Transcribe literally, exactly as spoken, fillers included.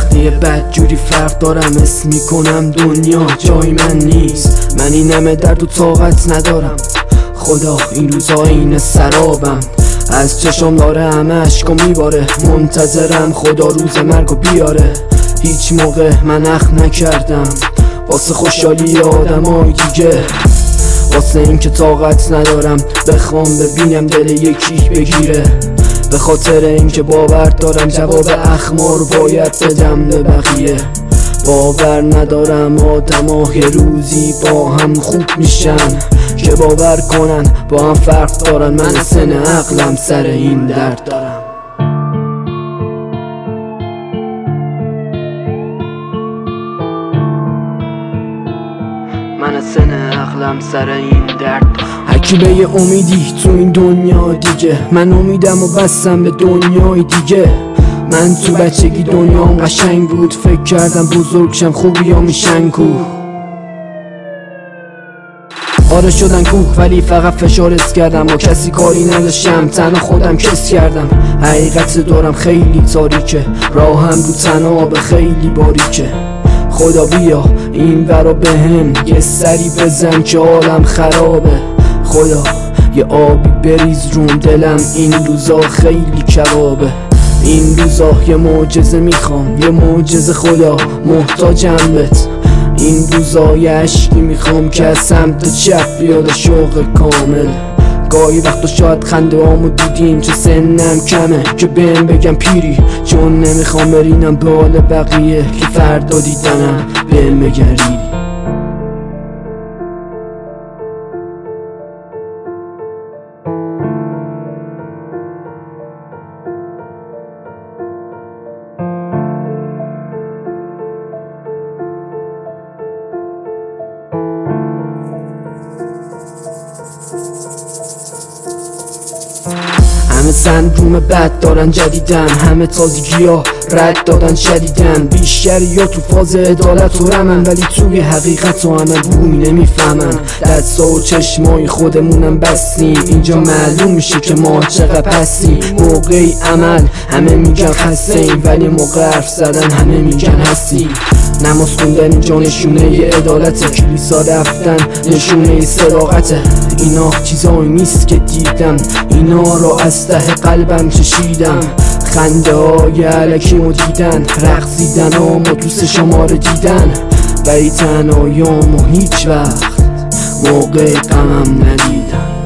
یه بد جوری فرق دارم، اسم میکنم دنیا جای من نیست. من این همه درد و طاقت ندارم، خدا این روزا این سرابم، از چشم داره همه عشقا میباره، منتظرم خدا روز مرگو بیاره. هیچ موقع من اخم نکردم واسه خوشحالی آدمای دیگه، واسه این که طاقت ندارم بخوام ببینم دل یکی بگیره، به خاطر این که باور دارم جواب اخمار باید بدم به بقیه. باور ندارم آدما یه روزی با هم خوب میشن، که باور کنن با هم فرق دارن. من سن عقلم سر این درد دارم. من سن عقلم سر این درد. هرکی به یه امیدی تو این دنیا دیگه، من امیدم و بستم به دنیای دیگه. من تو بچگی دنیام قشنگ بود، فکر کردم بزرگ شم خوبی ها میشن کو. آره شدن کوه ولی فقط فشارس کردم و کسی کاری نداشتم، تنها خودم کس کردم. حقیقت دارم خیلی تاریکه، راهم رو تناب خیلی باریکه. خدا بیا این برا بهم یه سری بزن که حالم خرابه. خدا یه آبی بریز روم دلم این روزا خیلی کبابه. این روزا یه معجزه میخوام، یه معجزه خدا محتاجم بهت. این روزا یه عشقی میخوام که از سمت چپ بیاد شوق کامل. گاهی وقتا شاید خنده هامو دیدین چه سنم کمه که بهم بگم پیری، چون نمیخوام برینم به حال بقیه که فردا دیدنم بهم بگریدی. همه سندروم بد دارن جدیدن، همه تازگی ها رد دادن شدیدن. بیشتری یا تو فاز عدالت و رمن، ولی توی حقیقت و همه بوی نمیفهمن. دستا و چشمای خودمونم بستیم، اینجا معلوم میشه که ما چقدر پستیم. موقعی عمل همه میگن خستیم، ولی موقع حرف زدن همه میگن هستیم. نماز خوندن اینجا نشونه ی عدالته، کلیسا رفتن نشونه صداقته. اینا چیزایی نیست که دیدم، اینا رو از ته قلبم چشیدم. خنده های علکیمو دیدن، رقصیدن و دوست شما رو دیدن، ولی تنهاییامو هیچ وقت موقع غمم ندیدم.